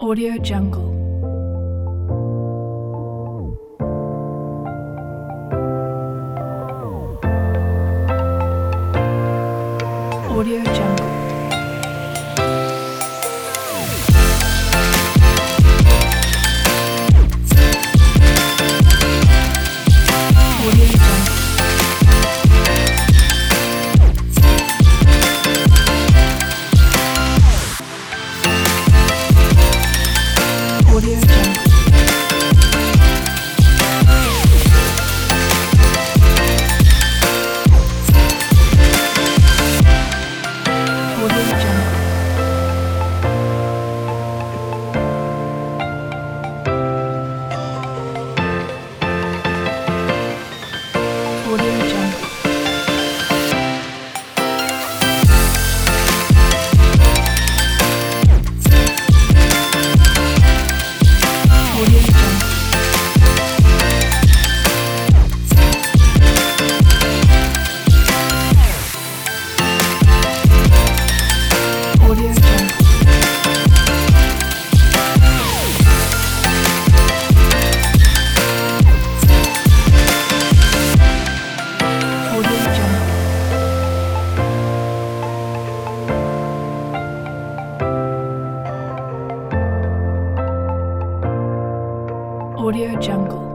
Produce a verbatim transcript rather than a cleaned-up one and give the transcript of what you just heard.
Audio Jungle. Audio Jungle. Audio Jungle. Audio Jungle. Audio Jungle. Audio Jungle. Audio Jungle. Audio Jungle. Audio Jungle. Audio Jungle.